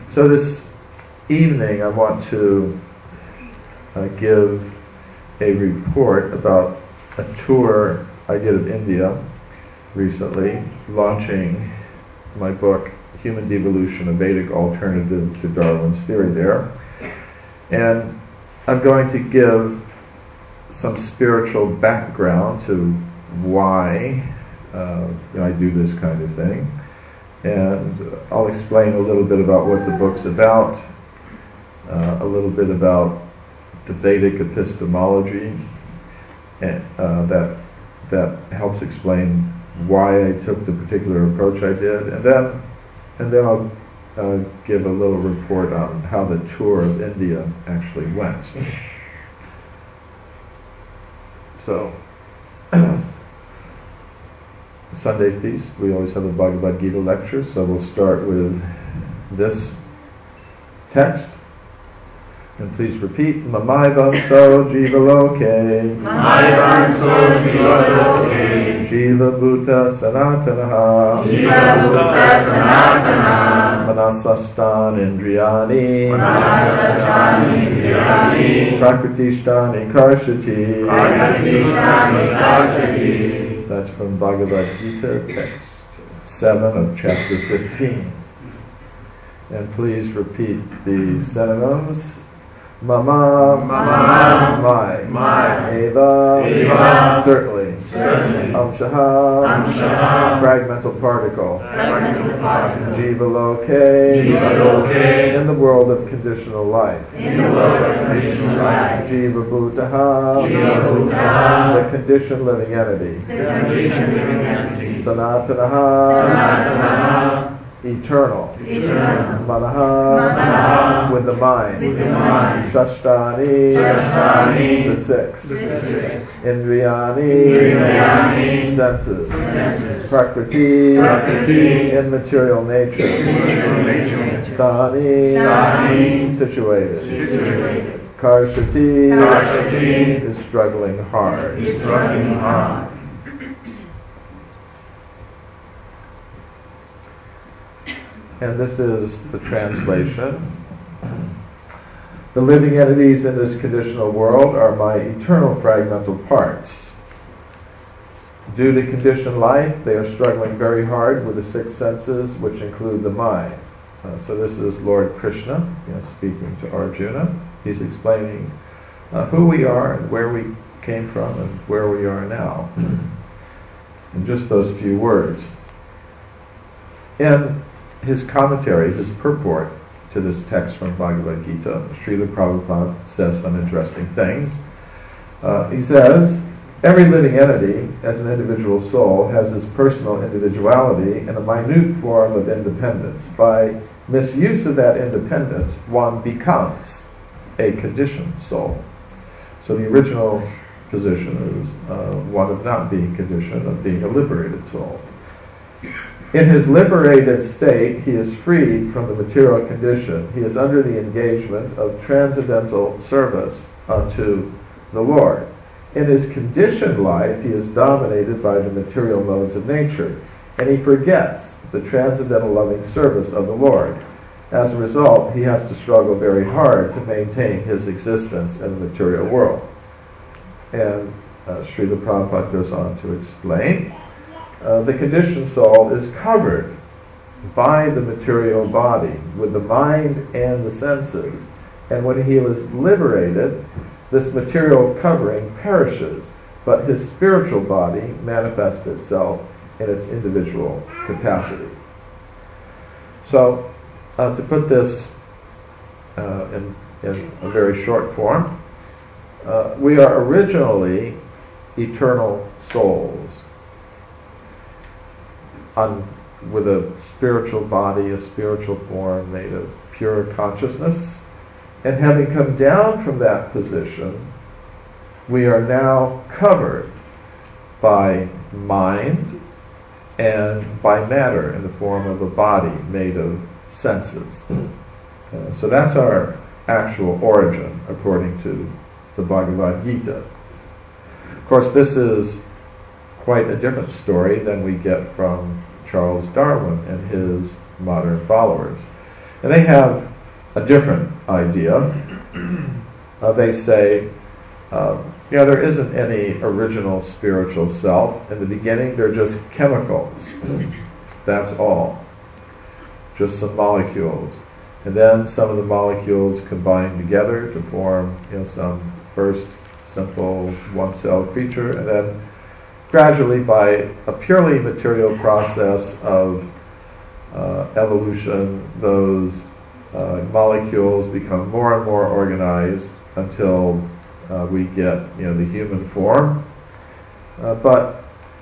So this evening I want to give a report about a tour I did of India recently, launching my book, Human Devolution, a Vedic Alternative to Darwin's Theory there. And I'm going to give some spiritual background to why I do this kind of thing. And I'll explain a little bit about what the book's about, a little bit about the Vedic epistemology, and that helps explain why I took the particular approach I did, and then I'll give a little report on how the tour of India actually went. So, Sunday feast, we always have a Bhagavad Gita lecture, so we'll start with this text. And please repeat, Mamaivam so jiva loke, Mamaivam so jiva loke, jiva bhuta sanatanaha, jiva bhuta sanatanaha, manasastan indriyani, manasastan indriyani, prakritishtani karshati, prakritishtani karshati. That's from Bhagavad Gita, text 7 of chapter 15. And please repeat the synonyms. Mama, my, Eva, certainly, Amshaha, fragmental particle, Jiva loke, in the world of conditional life, Jiva bhutaha, the conditioned living entity, Sanatanaha, eternal, Manaha, with the mind, Shashtani, the six, Indriyani, senses, Prakriti, immaterial nature, Sthani, situated, Karshati, is struggling hard. And this is the translation. The living entities in this conditional world are my eternal fragmental parts. Due to conditioned life, they are struggling very hard with the six senses, which include the mind. So this is Lord Krishna speaking to Arjuna. He's explaining who we are and where we came from and where we are now. In just those few words. In his commentary, his purport to this text from Bhagavad Gita, Srila Prabhupada says some interesting things. He says, every living entity, as an individual soul, has its personal individuality and a minute form of independence. By misuse of that independence, one becomes a conditioned soul. So the original position is one of not being conditioned, of being a liberated soul. In his liberated state, he is freed from the material condition. He is under the engagement of transcendental service unto the Lord. In his conditioned life, he is dominated by the material modes of nature, and he forgets the transcendental loving service of the Lord. As a result, he has to struggle very hard to maintain his existence in the material world. And Srila Prabhupada goes on to explain, the conditioned soul is covered by the material body, with the mind and the senses. And when he was liberated, this material covering perishes, but his spiritual body manifests itself in its individual capacity. So, to put this in a very short form, we are originally eternal souls, with a spiritual body, a spiritual form made of pure consciousness. And having come down from that position, we are now covered by mind and by matter in the form of a body made of senses. So that's our actual origin, according to the Bhagavad Gita. Of course, this is quite a different story than we get from Charles Darwin and his modern followers. And they have a different idea. They say, there isn't any original spiritual self. In the beginning, they're just chemicals. That's all. Just some molecules. And then some of the molecules combine together to form, some first simple one-cell creature, and then gradually, by a purely material process of evolution, those molecules become more and more organized until we get, the human form. But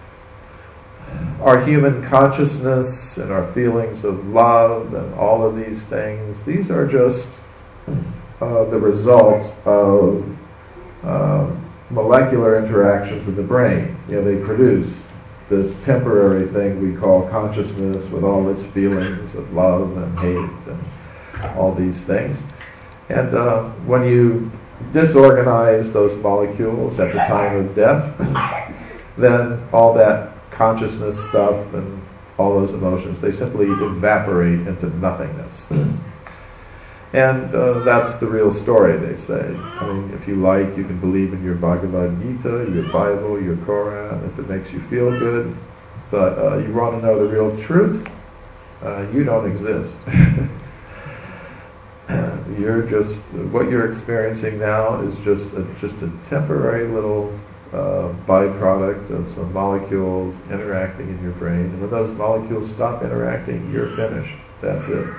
our human consciousness and our feelings of love and all of these things, these are just the result of molecular interactions in the brain. They produce this temporary thing we call consciousness with all its feelings of love and hate and all these things. And when you disorganize those molecules at the time of death, then all that consciousness stuff and all those emotions, they simply evaporate into nothingness. And that's the real story, they say. If you like, you can believe in your Bhagavad Gita, your Bible, your Quran, if it makes you feel good. But you want to know the real truth? You don't exist. What you're experiencing now is just a temporary little byproduct of some molecules interacting in your brain. And when those molecules stop interacting, you're finished. That's it.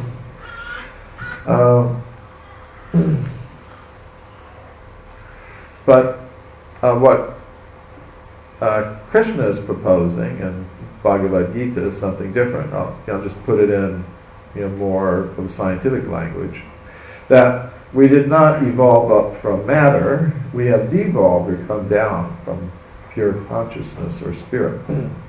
But what Krishna is proposing in Bhagavad Gita is something different. I'll just put it in more of scientific language. That we did not evolve up from matter, we have devolved or come down from pure consciousness or spirit.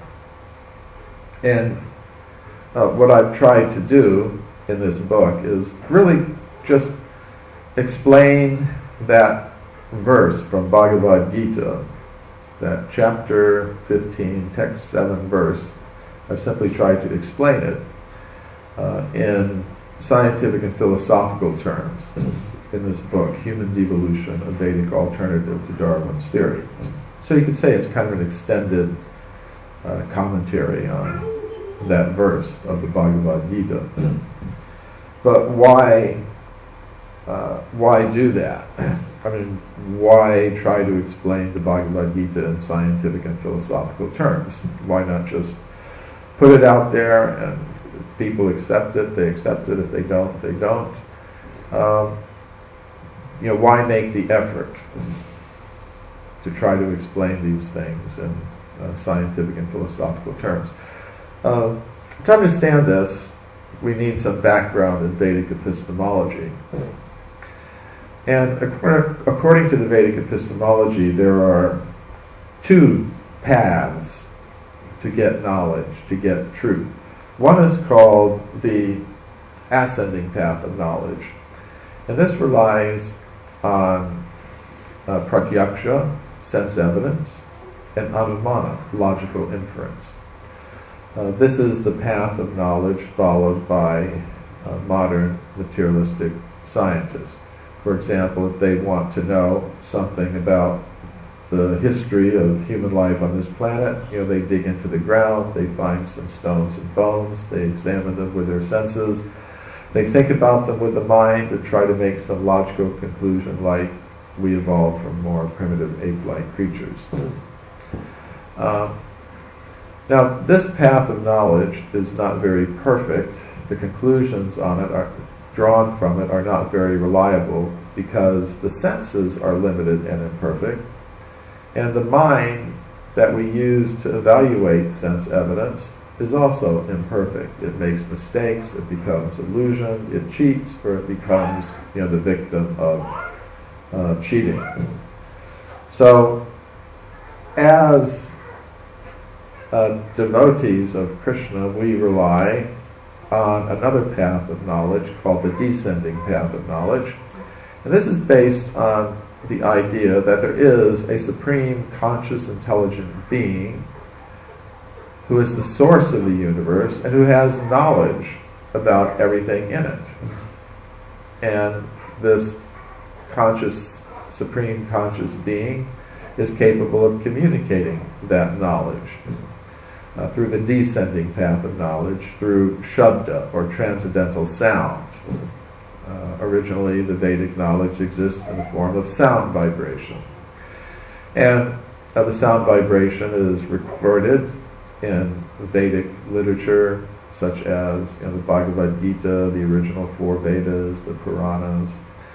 And what I've tried to do in this book is really just explain that verse from Bhagavad Gita, that chapter 15, text 7 verse. I've simply tried to explain it in scientific and philosophical terms in this book, Human Devolution, a Vedic Alternative to Darwin's Theory. So you could say it's kind of an extended commentary on that verse of the Bhagavad Gita. But why do that? Why try to explain the Bhagavad Gita in scientific and philosophical terms? Why not just put it out there and if people accept it, they accept it. If they don't, they don't. Why make the effort to try to explain these things in scientific and philosophical terms? To understand this, we need some background in Vedic epistemology. And according to the Vedic epistemology, there are two paths to get knowledge, to get truth. One is called the ascending path of knowledge. And this relies on pratyaksha, sense evidence, and anumana, logical inference. This is the path of knowledge followed by modern materialistic scientists. For example, if they want to know something about the history of human life on this planet, they dig into the ground, they find some stones and bones, they examine them with their senses, they think about them with the mind and try to make some logical conclusion like we evolved from more primitive ape-like creatures. Now, this path of knowledge is not very perfect. The conclusions on it drawn from it are not very reliable because the senses are limited and imperfect, and the mind that we use to evaluate sense evidence is also imperfect. It makes mistakes, it becomes illusion, it cheats, or it becomes the victim of cheating. So, as devotees of Krishna, we rely on another path of knowledge called the descending path of knowledge. And this is based on the idea that there is a supreme conscious intelligent being who is the source of the universe and who has knowledge about everything in it. And this supreme conscious being is capable of communicating that knowledge through the descending path of knowledge, through Shabda, or transcendental sound. Originally, the Vedic knowledge exists in the form of sound vibration. And the sound vibration is recorded in Vedic literature, such as the Bhagavad Gita, the original 4 Vedas, the Puranas.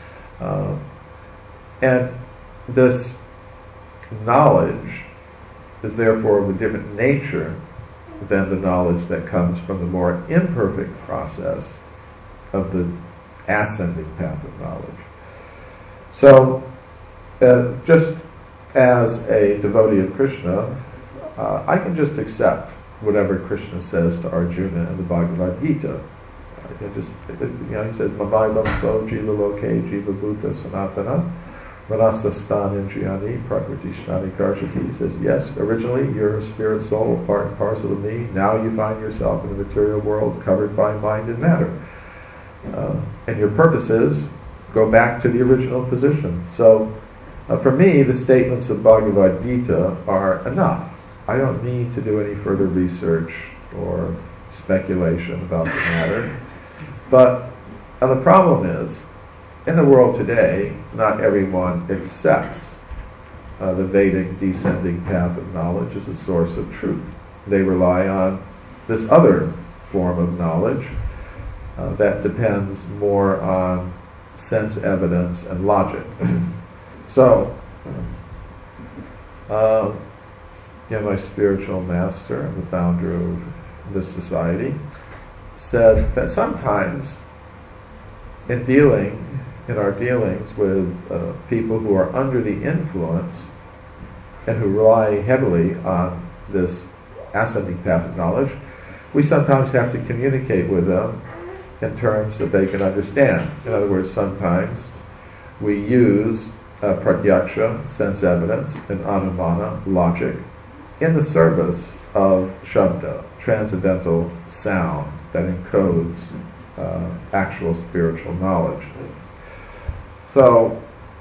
And this knowledge is therefore of a different nature than the knowledge that comes from the more imperfect process of the ascending path of knowledge. So, just as a devotee of Krishna, I can just accept whatever Krishna says to Arjuna in the Bhagavad Gita. He says, Mamaivam so jiva loke jiva bhuta sanatana manasastan indriyani prakriti shnani karshati. He says, yes, originally you're a spirit soul, part and parcel of me. Now you find yourself in the material world covered by mind and matter. And your purpose is go back to the original position. So, for me, the statements of Bhagavad Gita are enough. I don't need to do any further research or speculation about the matter. But the problem is, in the world today, not everyone accepts the Vedic descending path of knowledge as a source of truth. They rely on this other form of knowledge that depends more on sense evidence and logic. So, my spiritual master and the founder of this society said that sometimes in our dealings with people who are under the influence and who rely heavily on this ascending path of knowledge, we sometimes have to communicate with them in terms that they can understand. In other words, sometimes we use pratyaksha, sense evidence, and anumana, logic, in the service of Shabda, transcendental sound that encodes actual spiritual knowledge. So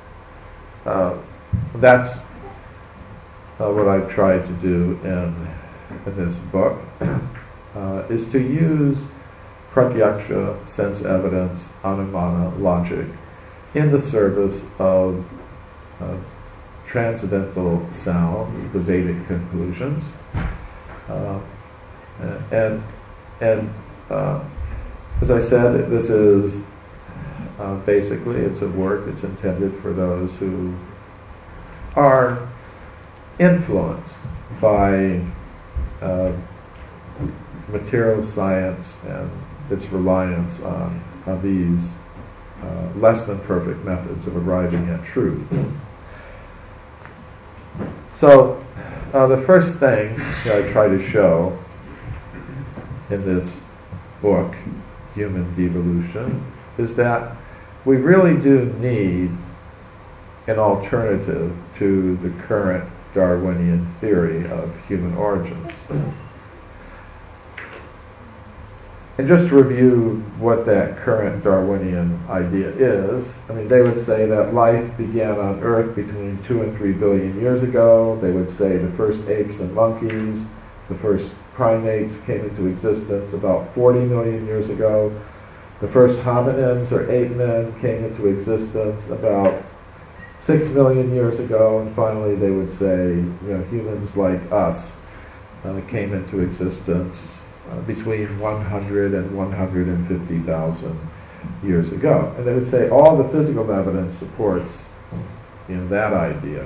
that's what I've tried to do in this book, is to use pratyaksha, sense evidence, anumana, logic, in the service of transcendental sound, the Vedic conclusions, and as I said, this is basically, it's a work that's intended for those who are influenced by material science and its reliance on these less than perfect methods of arriving at truth. So, the first thing that I try to show in this book, Human Devolution, is that we really do need an alternative to the current Darwinian theory of human origins. And just to review what that current Darwinian idea is, they would say that life began on Earth between 2 and 3 billion years ago. They would say the first apes and monkeys, the first primates came into existence about 40 million years ago. The first hominins or ape men came into existence about 6 million years ago, and finally they would say, humans like us came into existence between 100 and 150,000 years ago. And they would say all the physical evidence supports that idea.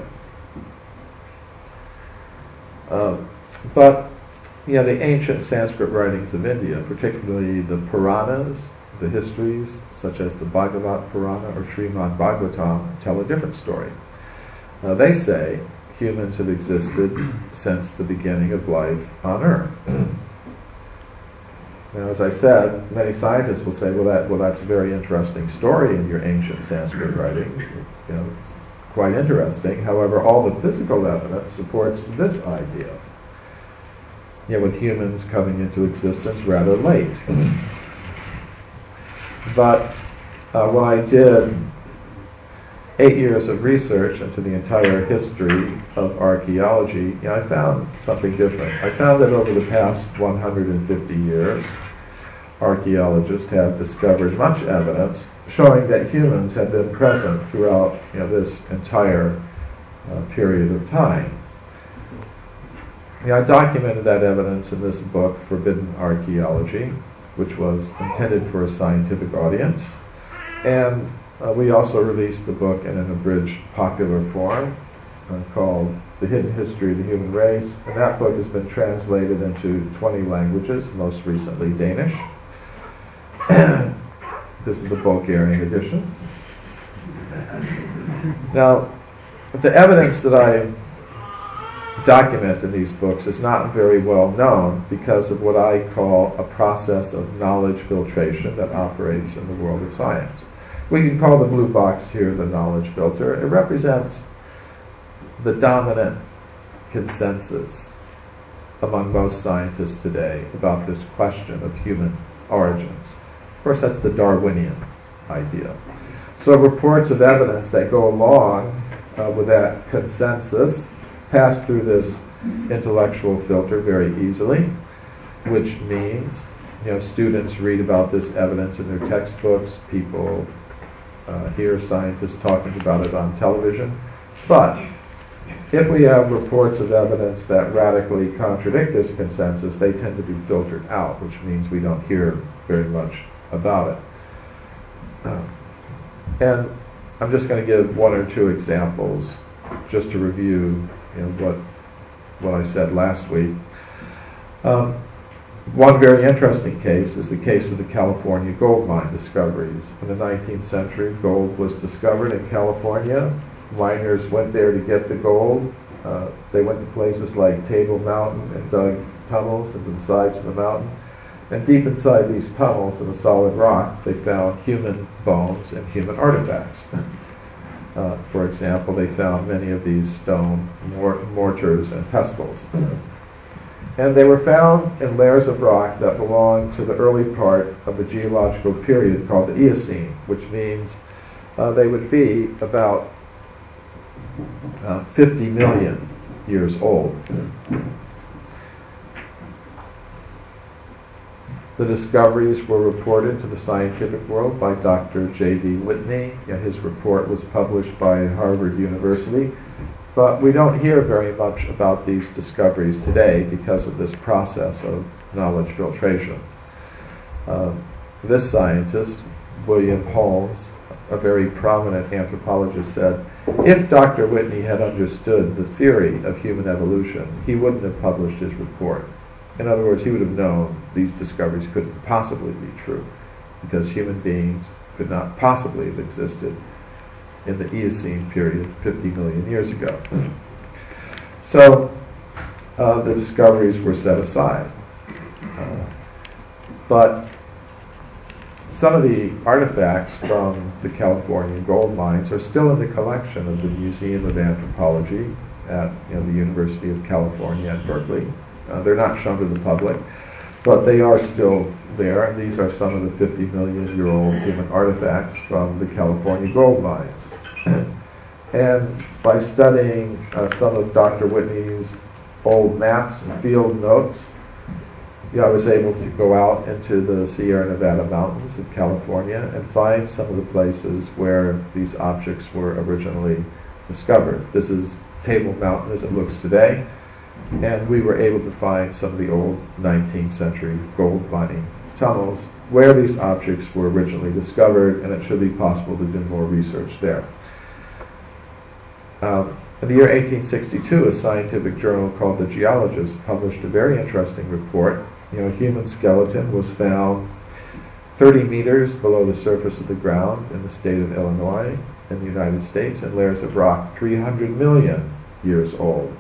But the ancient Sanskrit writings of India, particularly the Puranas, the histories, such as the Bhagavat Purana or Srimad Bhagavatam, tell a different story. They say humans have existed since the beginning of life on Earth. Now, as I said, many scientists will say, well, that's a very interesting story in your ancient Sanskrit writings. It's quite interesting. However, all the physical evidence supports this idea. With humans coming into existence rather late. But when I did 8 years of research into the entire history of archaeology, I found something different. I found that over the past 150 years, archaeologists have discovered much evidence showing that humans have been present throughout this entire period of time. I documented that evidence in this book, Forbidden Archaeology, which was intended for a scientific audience. And we also released the book in an abridged popular form called The Hidden History of the Human Race. And that book has been translated into 20 languages, most recently Danish. This is the Bulgarian edition. Now, the evidence that I document in these books is not very well known because of what I call a process of knowledge filtration that operates in the world of science. We can call the blue box here the knowledge filter. It represents the dominant consensus among most scientists today about this question of human origins. Of course, that's the Darwinian idea. So reports of evidence that go along with that consensus pass through this intellectual filter very easily, which means students read about this evidence in their textbooks, people hear scientists talking about it on television. But if we have reports of evidence that radically contradict this consensus, they tend to be filtered out, which means we don't hear very much about it. And I'm just going to give one or two examples just to review what I said last week. One very interesting case is the case of the California gold mine discoveries. In the 19th century, gold was discovered in California. Miners went there to get the gold. They went to places like Table Mountain and dug tunnels into the sides of the mountain. And deep inside these tunnels in the solid rock, they found human bones and human artifacts. For example, they found many of these stone mortars and pestles. And they were found in layers of rock that belonged to the early part of the geological period called the Eocene, which means they would be about 50 million years old. The discoveries were reported to the scientific world by Dr. J.D. Whitney. His report was published by Harvard University. But we don't hear very much about these discoveries today because of this process of knowledge filtration. This scientist, William Holmes, a very prominent anthropologist, said, if Dr. Whitney had understood the theory of human evolution, he wouldn't have published his report. In other words, he would have known these discoveries couldn't possibly be true because human beings could not possibly have existed in the Eocene period 50 million years ago. So the discoveries were set aside. But some of the artifacts from the California gold mines are still in the collection of the Museum of Anthropology at the University of California at Berkeley. They're not shown to the public, but they are still there, and these are some of the 50 million year old human artifacts from the California gold mines. And by studying some of Dr. Whitney's old maps and field notes, I was able to go out into the Sierra Nevada mountains of California and find some of the places where these objects were originally discovered. This is Table Mountain as it looks today, and we were able to find some of the old 19th century gold mining tunnels where these objects were originally discovered, and it should be possible to do more research there. In the year 1862, a scientific journal called The Geologist published a very interesting report. A human skeleton was found 30 meters below the surface of the ground in the state of Illinois in the United States, in layers of rock 300 million years old.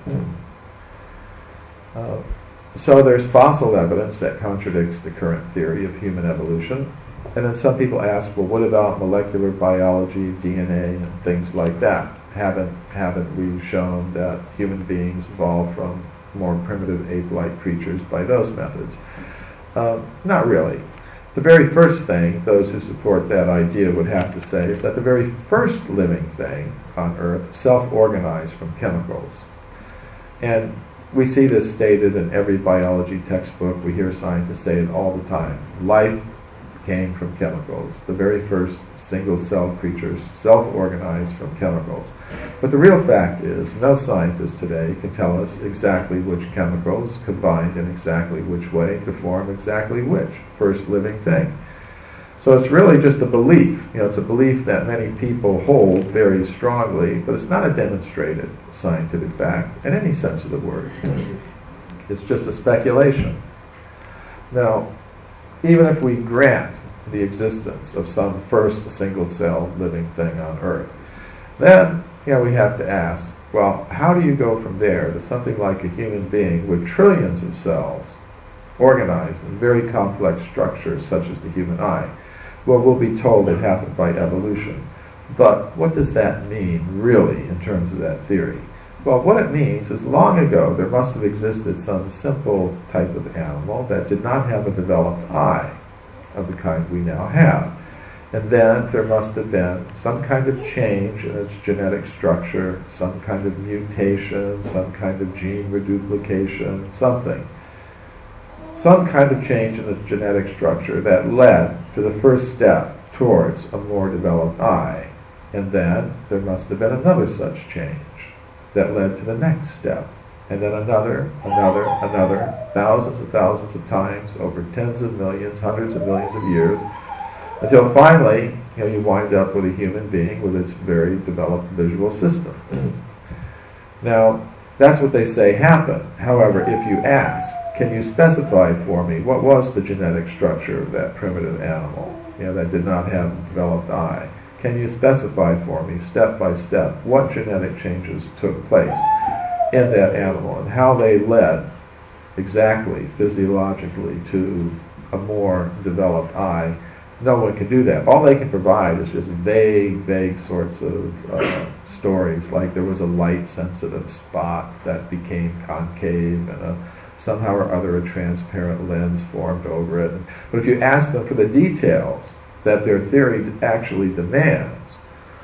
So there's fossil evidence that contradicts the current theory of human evolution. And then some people ask, well, what about molecular biology, DNA, and things like that? Haven't we shown that human beings evolved from more primitive ape-like creatures by those methods? Not really. The very first thing those who support that idea would have to say is that the very first living thing on Earth self-organized from chemicals. And we see this stated in every biology textbook. We hear scientists say it all the time. Life came from chemicals. The very first single-celled creatures self-organized from chemicals. But the real fact is, no scientist today can tell us exactly which chemicals combined in exactly which way to form exactly which first living thing. So it's really just a belief. It's a belief that many people hold very strongly, but it's not a demonstrated scientific fact in any sense of the word. It's just a speculation. Now, even if we grant the existence of some first single-celled living thing on Earth, then we have to ask, well, how do you go from there to something like a human being with trillions of cells organized in very complex structures such as the human eye? Well, we'll be told it happened by evolution. But what does that mean, really, in terms of that theory? Well, what it means is long ago there must have existed some simple type of animal that did not have a developed eye of the kind we now have. And then there must have been some kind of change in its genetic structure, some kind of mutation, some kind of gene reduplication, something. Some kind of change in its genetic structure that led to the first step towards a more developed eye. And then there must have been another such change that led to the next step. And then another, thousands of times over tens of millions, hundreds of millions of years, until finally, you wind up with a human being with its very developed visual system. Now, that's what they say happened. However, if you ask, can you specify for me what was the genetic structure of that primitive animal, that did not have a developed eye? Can you specify for me, step by step, what genetic changes took place in that animal and how they led exactly physiologically to a more developed eye? No one can do that. All they can provide is just vague sorts of stories, like there was a light-sensitive spot that became concave and somehow or other a transparent lens formed over it. But if you ask them for the details that their theory actually demands,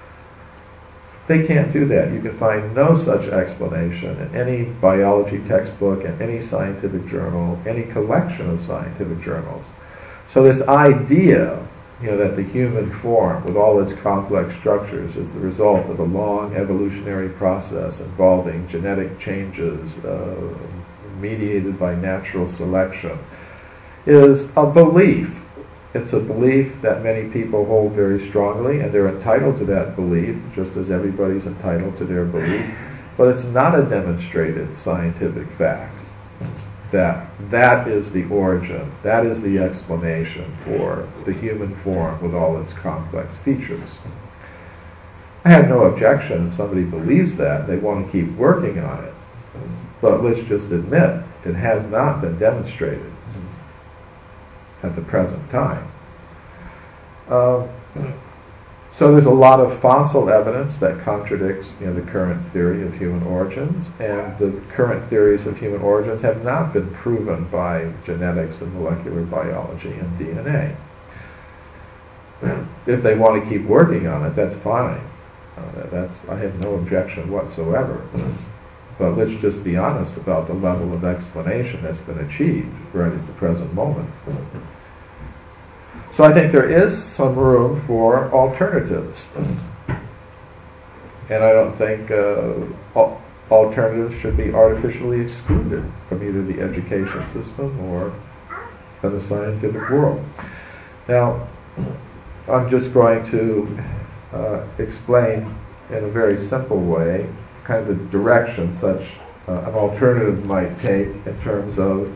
they can't do that. You can find no such explanation in any biology textbook, in any scientific journal, any collection of scientific journals. So this idea, that the human form, with all its complex structures, is the result of a long evolutionary process involving genetic changes mediated by natural selection, is a belief. It's a belief that many people hold very strongly, and they're entitled to that belief, just as everybody's entitled to their belief. But it's not a demonstrated scientific fact that is the origin, that is the explanation for the human form with all its complex features. I have no objection if somebody believes that. They want to keep working on it. But let's just admit, it has not been demonstrated at the present time. So there's a lot of fossil evidence that contradicts the current theory of human origins, and the current theories of human origins have not been proven by genetics and molecular biology and DNA. If they want to keep working on it, that's fine. I have no objection whatsoever. But let's just be honest about the level of explanation that's been achieved right at the present moment. So I think there is some room for alternatives. And I don't think alternatives should be artificially excluded from either the education system or from the scientific world. Now, I'm just going to explain in a very simple way kind of the direction such an alternative might take in terms of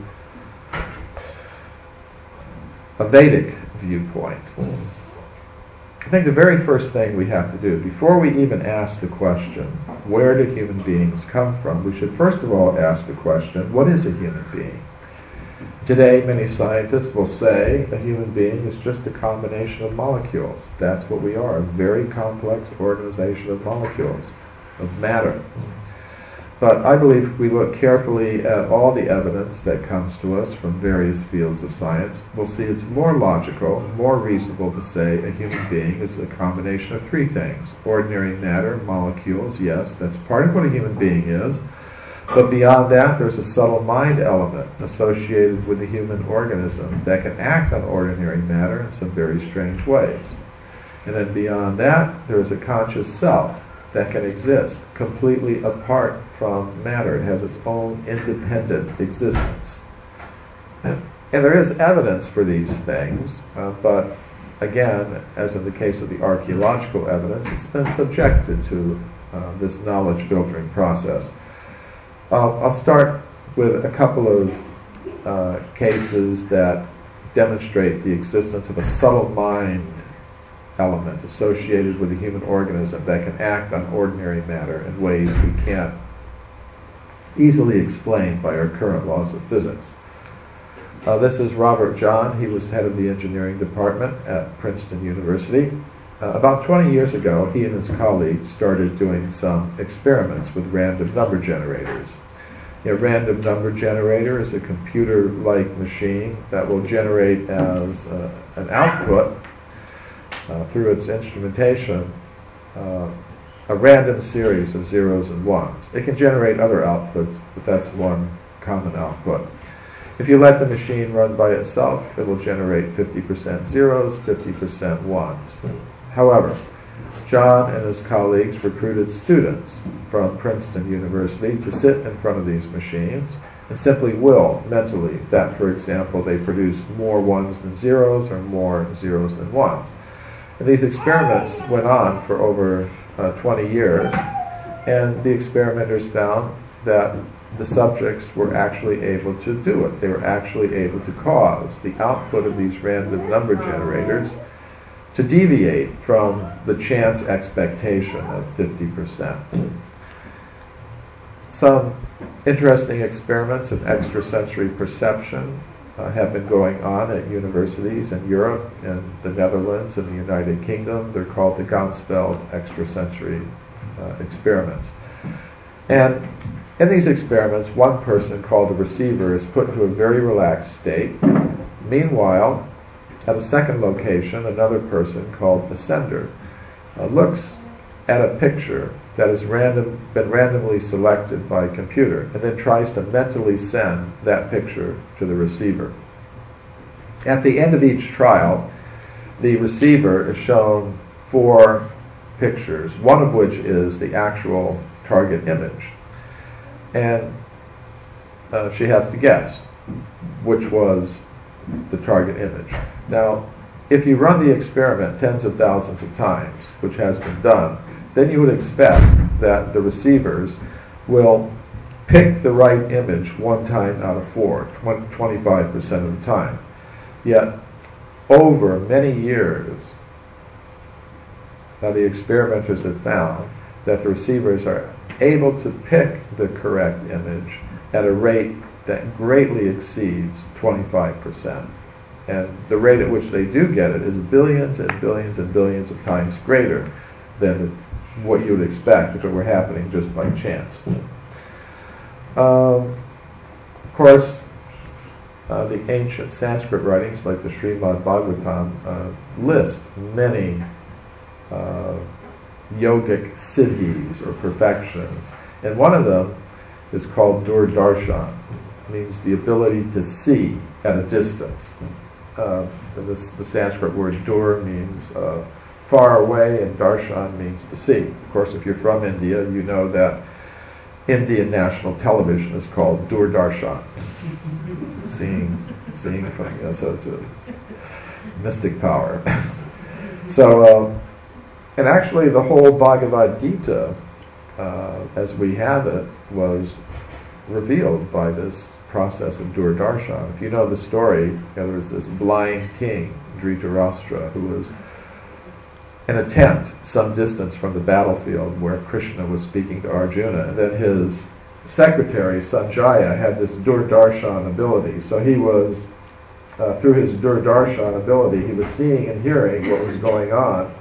a Vedic viewpoint. I think the very first thing we have to do, before we even ask the question, where do human beings come from, we should first of all ask the question, what is a human being? Today, many scientists will say a human being is just a combination of molecules. That's what we are, a very complex organization of molecules, of matter. But I believe if we look carefully at all the evidence that comes to us from various fields of science, we'll see it's more logical, more reasonable to say a human being is a combination of three things. Ordinary matter, molecules, yes, that's part of what a human being is. But beyond that, there's a subtle mind element associated with the human organism that can act on ordinary matter in some very strange ways. And then beyond that, there's a conscious self that can exist completely apart from matter. It has its own independent existence. And there is evidence for these things, but again, as in the case of the archaeological evidence, it's been subjected to this knowledge filtering process. I'll start with a couple of cases that demonstrate the existence of a subtle mind element associated with the human organism that can act on ordinary matter in ways we can't easily explain by our current laws of physics. This is Robert John. He was head of the engineering department at Princeton University. About 20 years ago, he and his colleagues started doing some experiments with random number generators. A random number generator is a computer-like machine that will generate as an output through its instrumentation a random series of zeros and ones. It can generate other outputs, but that's one common output. If you let the machine run by itself, it will generate 50% zeros, 50% ones. However, John and his colleagues recruited students from Princeton University to sit in front of these machines and simply will mentally that, for example, they produce more ones than zeros or more zeros than ones. And these experiments went on for over 20 years, and the experimenters found that the subjects were actually able to do it. They were actually able to cause the output of these random number generators to deviate from the chance expectation of 50%. Some interesting experiments of extrasensory perception have been going on at universities in Europe, in the Netherlands, and the United Kingdom. They're called the Ganzfeld extrasensory experiments. And in these experiments, one person called a receiver is put into a very relaxed state. Meanwhile, at a second location, another person called the sender looks at a picture that has been randomly selected by a computer and then tries to mentally send that picture to the receiver. At the end of each trial, the receiver is shown 4 pictures, one of which is the actual target image. And she has to guess which was the target image. Now, if you run the experiment tens of thousands of times, which has been done, then you would expect that the receivers will pick the right image 1 time out of 4, 25% of the time. Yet, over many years, now the experimenters have found that the receivers are able to pick the correct image at a rate that greatly exceeds 25%. And the rate at which they do get it is billions and billions and billions of times greater than what you would expect if it were happening just by chance. Of course, the ancient Sanskrit writings like the Srimad Bhagavatam list many yogic siddhis or perfections, and one of them is called Durdarshan. It means the ability to see at a distance. The Sanskrit word dur means far away, and darshan means to see. Of course, if you're from India, you know that Indian national television is called Doordarshan. Seeing from, so it's a mystic power. So, and actually the whole Bhagavad Gita, as we have it, was revealed by this process of Doordarshan. If you know the story, there was this blind king, Dhritarashtra, who was in a tent some distance from the battlefield where Krishna was speaking to Arjuna, and then his secretary Sanjaya had this Doordarshan ability. So he was, through his Doordarshan ability, he was seeing and hearing what was going on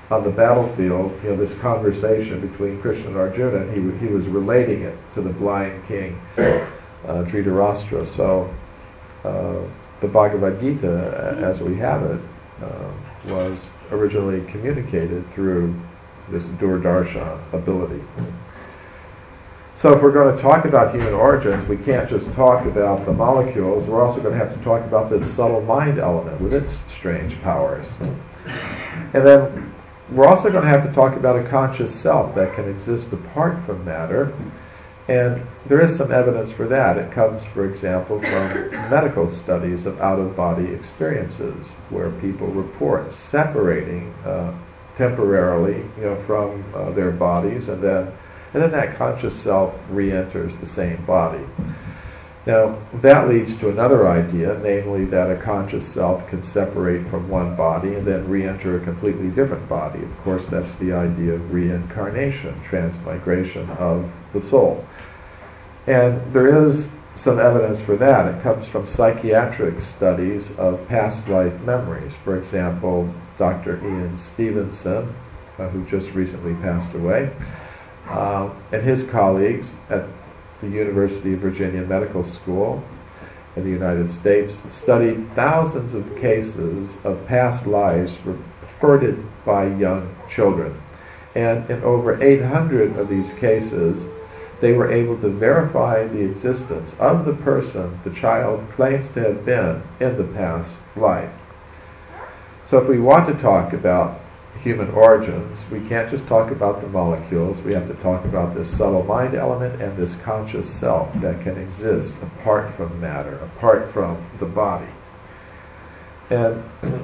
on the battlefield, this conversation between Krishna and Arjuna, and he was relating it to the blind king, Dhritarashtra. So the Bhagavad Gita, as we have it, was originally communicated through this Doordarshan ability. So if we're going to talk about human origins, we can't just talk about the molecules. We're also going to have to talk about this subtle mind element with its strange powers. And then we're also going to have to talk about a conscious self that can exist apart from matter. And there is some evidence for that. It comes, for example, from medical studies of out-of-body experiences, where people report separating temporarily, from their bodies, and then that conscious self re-enters the same body. Now, that leads to another idea, namely that a conscious self can separate from one body and then re-enter a completely different body. Of course, that's the idea of reincarnation, transmigration of the soul. And there is some evidence for that. It comes from psychiatric studies of past life memories. For example, Dr. Ian Stevenson, who just recently passed away, and his colleagues at the University of Virginia Medical School in the United States studied thousands of cases of past lives reported by young children. And in over 800 of these cases, they were able to verify the existence of the person the child claims to have been in the past life. So if we want to talk about human origins, we can't just talk about the molecules. We have to talk about this subtle mind element and this conscious self that can exist apart from matter, apart from the body. And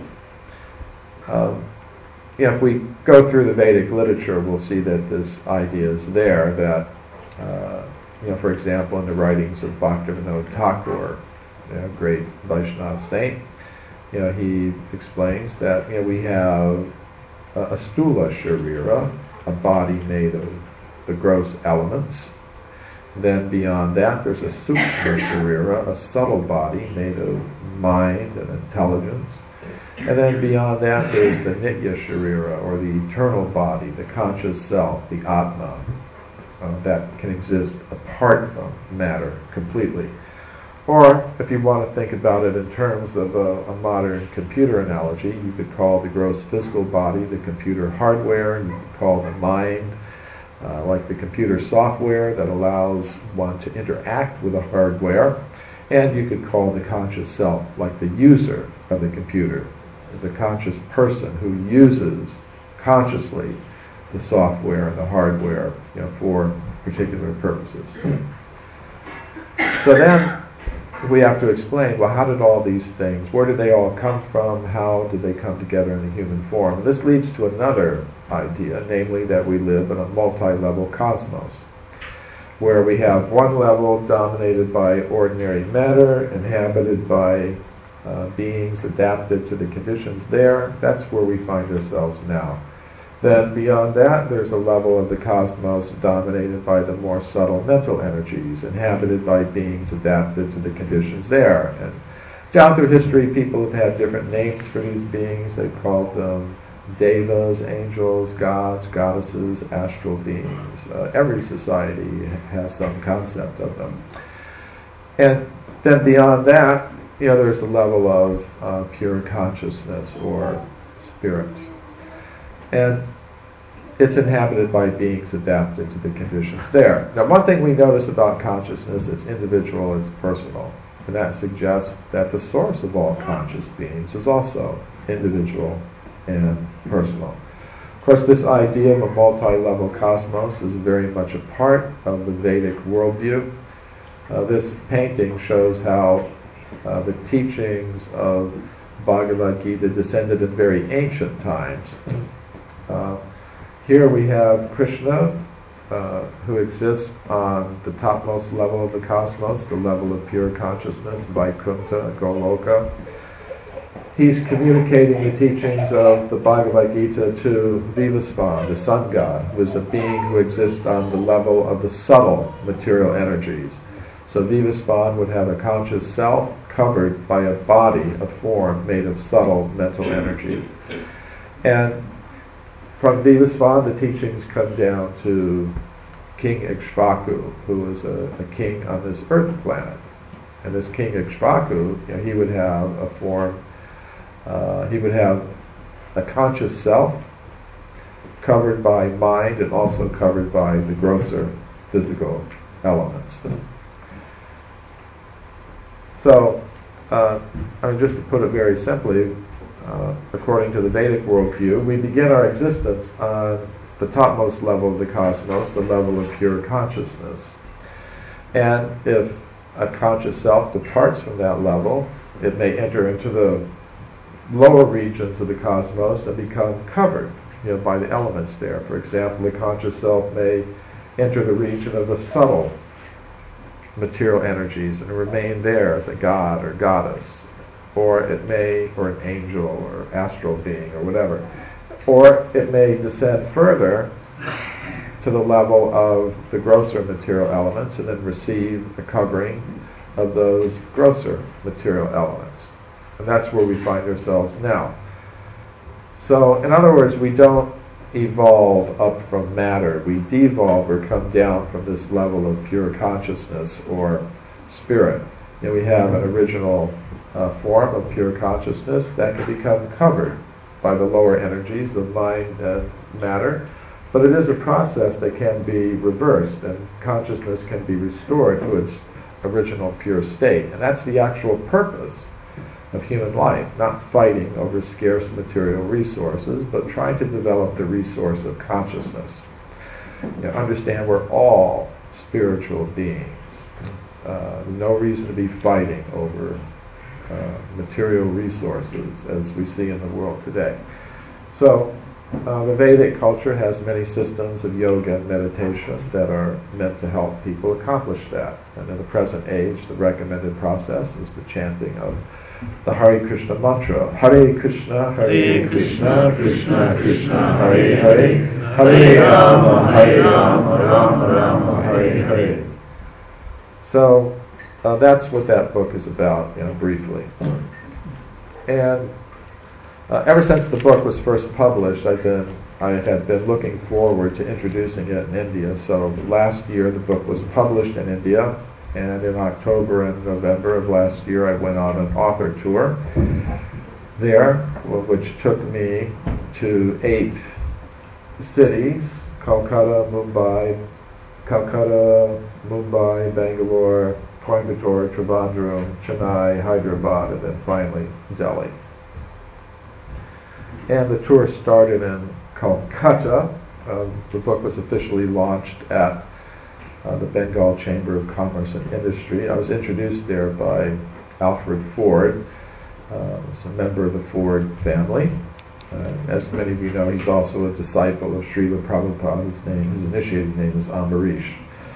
if we go through the Vedic literature, we'll see that this idea is there, that for example, in the writings of Bhaktivinoda Thakur, great Vaishnava saint, he explains that we have a stula sharira, a body made of the gross elements. Then beyond that, there's a sukshma sharira, a subtle body made of mind and intelligence. And then beyond that, there's the nitya sharira, or the eternal body, the conscious self, the atma, that can exist apart from matter completely. Or, if you want to think about it in terms of a modern computer analogy, you could call the gross physical body the computer hardware. You could call the mind like the computer software that allows one to interact with the hardware. And you could call the conscious self like the user of the computer, the conscious person who uses consciously the software and the hardware, for particular purposes. So then we have to explain, well, how did all these things, where did they all come from, how did they come together in the human form? And this leads to another idea, namely that we live in a multi-level cosmos, where we have one level dominated by ordinary matter, inhabited by beings adapted to the conditions there. That's where we find ourselves now. Then beyond that, there's a level of the cosmos dominated by the more subtle mental energies, inhabited by beings adapted to the conditions there. And down through history, people have had different names for these beings. They've called them devas, angels, gods, goddesses, astral beings. Every society has some concept of them. And then beyond that, there's the level of pure consciousness or spirit. And it's inhabited by beings adapted to the conditions there. Now, one thing we notice about consciousness, it's individual, it's personal. And that suggests that the source of all conscious beings is also individual and personal. Of course, this idea of a multi-level cosmos is very much a part of the Vedic worldview. This painting shows how the teachings of Bhagavad Gita descended in very ancient times. Here we have Krishna, who exists on the topmost level of the cosmos, the level of pure consciousness, Vaikuntha, Goloka. He's communicating the teachings of the Bhagavad Gita to Vivasvan, the sun god, who is a being who exists on the level of the subtle material energies. So Vivasvan would have a conscious self covered by a body, a form made of subtle mental energies. And From Vivasvan, the teachings come down to King Ikshvaku, who was a king on this earth planet. And this King Ikshvaku, he would have a form, he would have a conscious self covered by mind and also covered by the grosser physical elements. So, just to put it very simply, according to the Vedic worldview, we begin our existence on the topmost level of the cosmos, the level of pure consciousness. And if a conscious self departs from that level, it may enter into the lower regions of the cosmos and become covered, by the elements there. For example, the conscious self may enter the region of the subtle material energies and remain there as a god or goddess, or an angel or astral being or whatever. Or it may descend further to the level of the grosser material elements and then receive a covering of those grosser material elements. And that's where we find ourselves now. So, in other words, we don't evolve up from matter. We devolve or come down from this level of pure consciousness or spirit. We have an original form of pure consciousness that can become covered by the lower energies of mind and matter, but it is a process that can be reversed, and consciousness can be restored to its original pure state. And that's the actual purpose of human life, not fighting over scarce material resources, but trying to develop the resource of consciousness. Understand we're all spiritual beings. No reason to be fighting over material resources as we see in the world today. So the Vedic culture has many systems of yoga and meditation that are meant to help people accomplish that. And in the present age, the recommended process is the chanting of the Hare Krishna mantra. Hare Krishna, Hare Krishna, Krishna Krishna, Hare Hare, Hare Rama, Hare Rama, Rama Rama, Hare Hare. So that's what that book is about, briefly. And ever since the book was first published, I had been looking forward to introducing it in India. So last year the book was published in India, and in October and November of last year I went on an author tour there, which took me to 8 cities: Calcutta, Mumbai, Bangalore, Coimbatore, Trivandrum, Chennai, Hyderabad, and then finally Delhi. And the tour started in Calcutta. The book was officially launched at the Bengal Chamber of Commerce and Industry. I was introduced there by Alfred Ford, who's a member of the Ford family. As many of you know, he's also a disciple of Srila Prabhupada. His initiated name is Ambarish.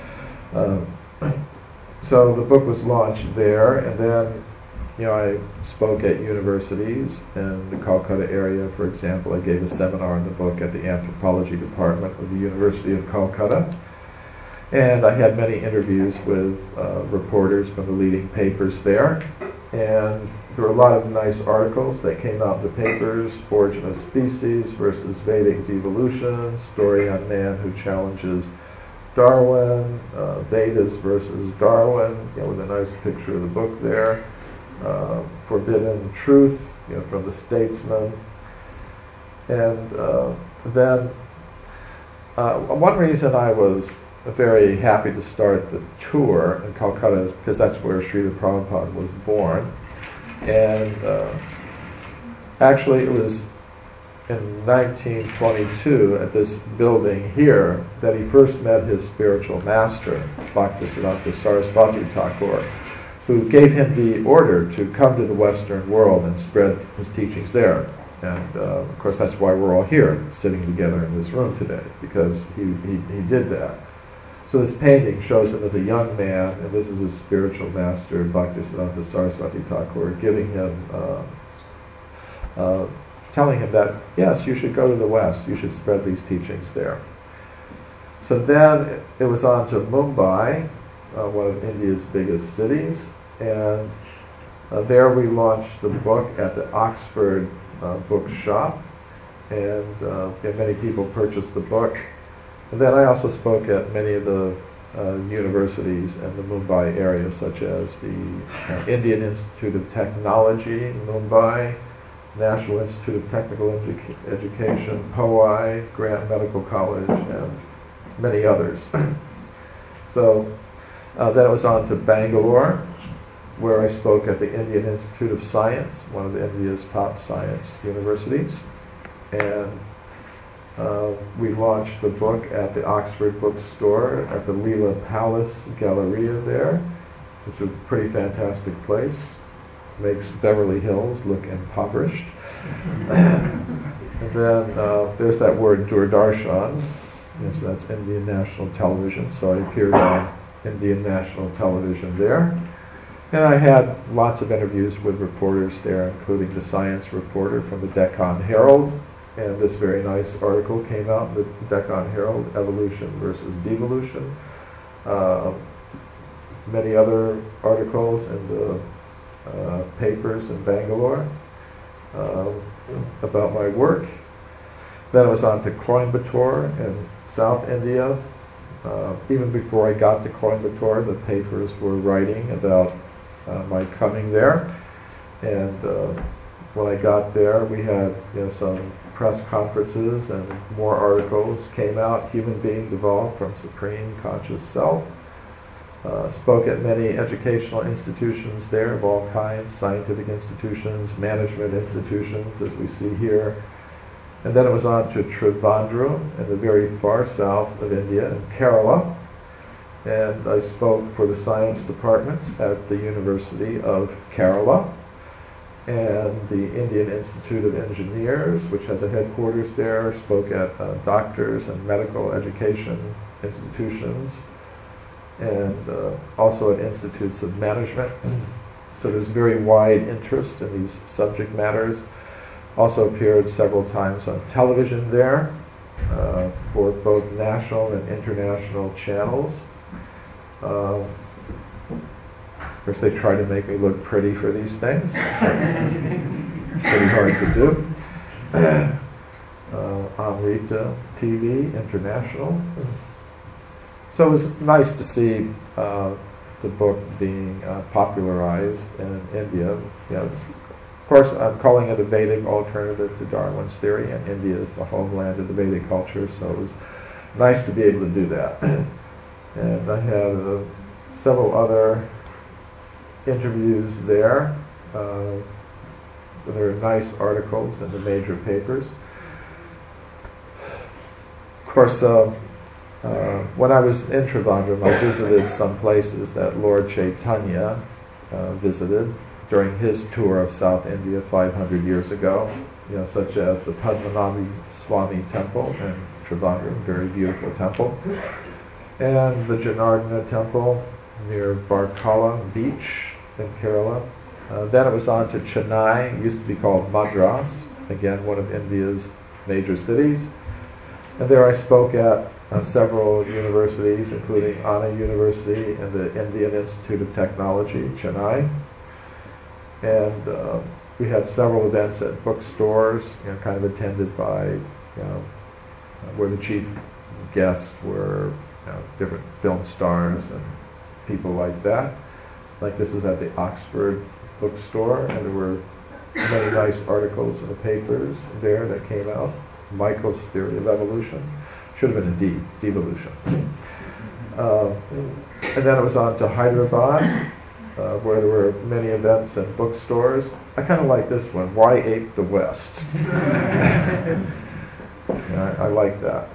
So the book was launched there, and then I spoke at universities in the Calcutta area. For example, I gave a seminar on the book at the anthropology department of the University of Calcutta. And I had many interviews with reporters from the leading papers there. And there were a lot of nice articles that came out in the papers: Origin of Species versus Vedic Devolution, Story on Man Who Challenges Darwin, Vedas versus Darwin, with a nice picture of the book there. Forbidden Truth, from the Statesman. And then one reason I was very happy to start the tour in Calcutta is because that's where Srila Prabhupada was born. And actually it was in 1922 at this building here that he first met his spiritual master, Bhaktisiddhanta Saraswati Thakur, who gave him the order to come to the Western world and spread his teachings there. And of course that's why we're all here, sitting together in this room today, because he did that. So this painting shows him as a young man, and this is his spiritual master, Bhaktisiddhanta Saraswati Thakur, giving him, telling him that, yes, you should go to the West, you should spread these teachings there. So then it was on to Mumbai, one of India's biggest cities, and there we launched the book at the Oxford bookshop, and many people purchased the book. And then I also spoke at many of the universities in the Mumbai area, such as the Indian Institute of Technology in Mumbai, National Institute of Technical Education, Powai, Grant Medical College, and many others. So then it was on to Bangalore, where I spoke at the Indian Institute of Science, one of India's top science universities. And we launched the book at the Oxford Bookstore at the Leela Palace Galleria there, which is a pretty fantastic place. Makes Beverly Hills look impoverished. And then there's that word Doordarshan. Yes, that's Indian National Television. So I appeared on Indian National Television there. And I had lots of interviews with reporters there, including the science reporter from the Deccan Herald. And this very nice article came out in the Deccan Herald, Evolution versus Devolution. Many other articles in the papers in Bangalore about my work. Then I was on to Coimbatore in South India. Even before I got to Coimbatore, the papers were writing about my coming there. And when I got there, we had some press conferences and more articles came out. Human being evolved from supreme conscious self. Spoke at many educational institutions there of all kinds, scientific institutions, management institutions, as we see here. And then it was on to Trivandrum in the very far south of India, in Kerala. And I spoke for the science departments at the University of Kerala and the Indian Institute of Engineers, which has a headquarters there. Spoke at doctors and medical education institutions, and also at institutes of management. So there's very wide interest in these subject matters. Also appeared several times on television there for both national and international channels. Of course, they try to make me look pretty for these things. Pretty hard to do. Amrita TV International. So it was nice to see the book being popularized in India. Of course, I'm calling it a Vedic alternative to Darwin's theory, and India is the homeland of the Vedic culture, so it was nice to be able to do that. And I had several other interviews there. There are nice articles in the major papers. Of course, when I was in Trivandrum, I visited some places that Lord Chaitanya visited during his tour of South India 500 years ago, such as the Padmanabhi Swami Temple in Trivandrum, very beautiful temple, and the Janardana Temple near Varkala Beach in Kerala. Then it was on to Chennai, used to be called Madras, again one of India's major cities. And there I spoke at several universities, including Anna University and the Indian Institute of Technology, Chennai. And we had several events at bookstores, kind of attended by, where the chief guests were different film stars and people like that. Like this is at the Oxford Bookstore, and there were many nice articles in the papers there that came out. Michael's Theory of Evolution. Should have been a D, devolution. And then it was on to Hyderabad, where there were many events and bookstores. I kind of like this one, Why Ape the West? I like that.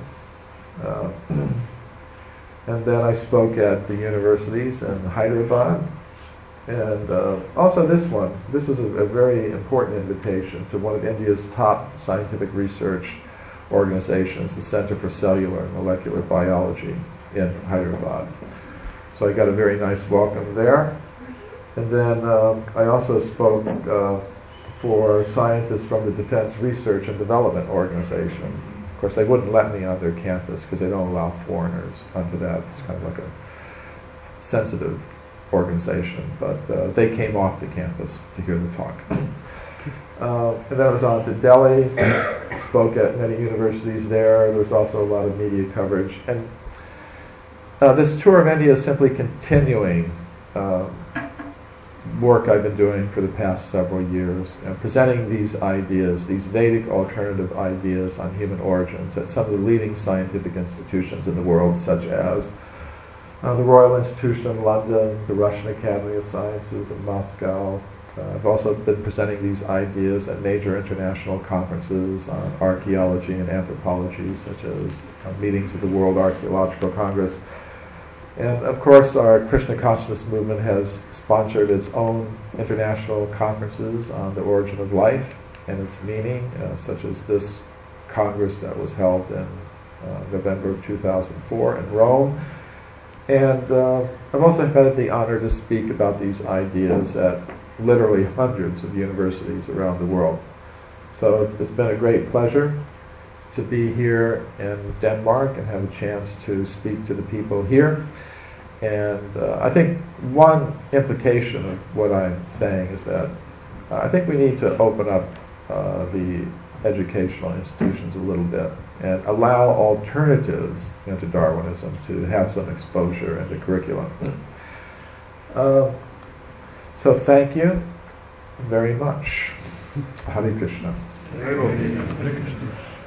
And then I spoke at the universities in Hyderabad. And also this one. This is a very important invitation to one of India's top scientific research organizations, the Center for Cellular and Molecular Biology in Hyderabad. So I got a very nice welcome there. And then I also spoke for scientists from the Defense Research and Development Organization. Of course, they wouldn't let me on their campus because they don't allow foreigners onto that. It's kind of like a sensitive organization, but they came off the campus to hear the talk. And then I was on to Delhi, spoke at many universities there. There was also a lot of media coverage. And this tour of India is simply continuing work I've been doing for the past several years, presenting these ideas, these Vedic alternative ideas on human origins at some of the leading scientific institutions in the world, such as the Royal Institution in London, the Russian Academy of Sciences in Moscow. I've also been presenting these ideas at major international conferences on archaeology and anthropology, such as meetings of the World Archaeological Congress. And of course, our Krishna Consciousness movement has sponsored its own international conferences on the origin of life and its meaning, such as this Congress that was held in November of 2004 in Rome. And I've also had the honor to speak about these ideas at literally hundreds of universities around the world. So it's been a great pleasure to be here in Denmark and have a chance to speak to the people here. And I think one implication of what I'm saying is that I think we need to open up the educational institutions a little bit and allow alternatives to Darwinism to have some exposure in the curriculum. So thank you very much. Hare Krishna. Hare Krishna.